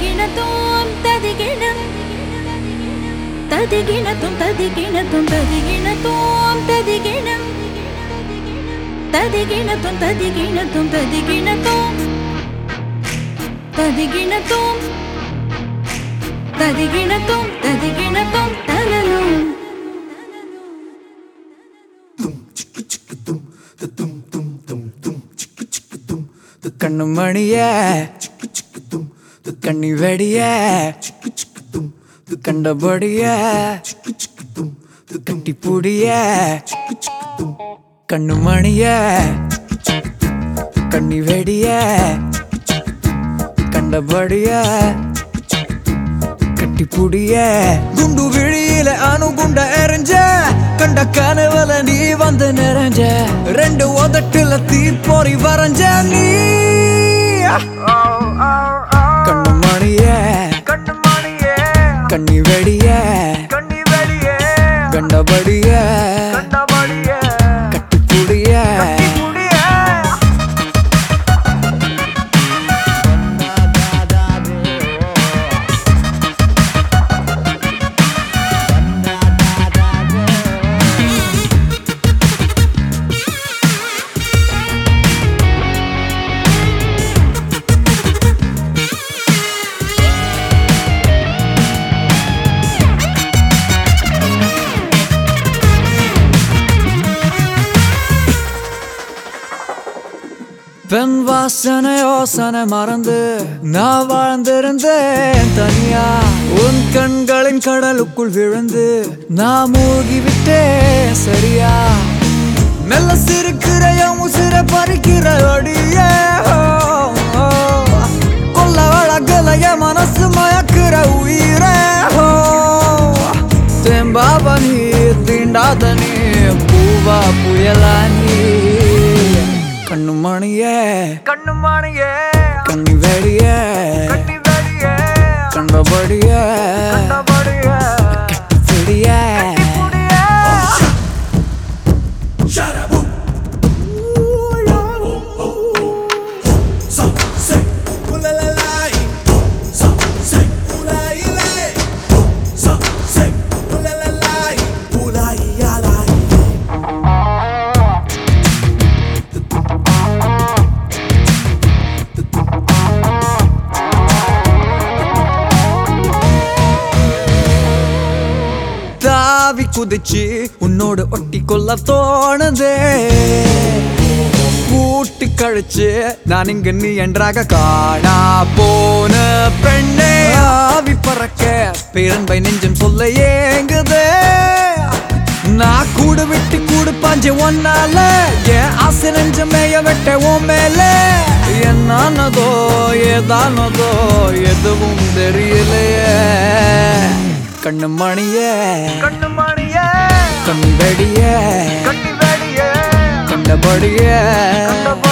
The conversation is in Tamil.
ததிகிணத்தும் ததிகிணம் ததிகிணத்தும் ததிகிணத்தும் ததிகிணத்தும் ததிகிணம் ததிகிணத்தும் ததிகிணத்தும் ததிகிணத்தும் ததிகிணத்தும் ததிகிணத்தும் ததிகிணத்தும் தலலும் கண்ணு மணிய கண்ணி வெடிய கண்டபடிய கட்டி புடிய கண்ணு மணிய கண்ணி வெடிய கண்டபடிய கட்டி புடிய குண்டு விழியில அணுகுண்ட எறிஞ்ச கண்ட கனவுல நீ வந்து நிறைஞ்ச ரெண்டு உதட்டுல தீப்பொறி வரைஞ்ச நீ கண்ணு மணிய கண்ணி வெடிய கண்டபடிய கட்டி புடிய பெண் வாசனை யோசனை மறந்து நான் வாழ்ந்திருந்தேன் தனியா உன் கண்களின் கடலுக்குள் விழுந்து நான் மூழ்கி விட்டேன் சரியா மெல்ல சிரிக்கிற உசிர பறிக்கிற அடியே கொல்ல வழக்கலைய மனசு மயக்கிற உயிரே தேம்பாவ நீ தீண்டாத நீ பூவா புயலா நீ கண்ணு மணியே கண்ணி வெடிய கண்டபடிய கட்டிப்புடிய குதிச்சு உன்னோடு ஒட்டி கொள்ள தோணுதே கூட்டி கழிச்சு நான் இங்க நீ என்றாக காணா போன பெண்ணே ஆவி பறக்க பேரன்பை நெஞ்சம் சொல்ல ஏங்குதே நான் கூடு விட்டு கூடு பாஞ்ச ஒன்னால என் ஆசை நெஞ்ச மேய வெட்ட உன் மேல என்னானதோ ஏதானதோ எதுவும் தெரியலையே கண்ணு மணிய கண் வெடிய கண்டபடிய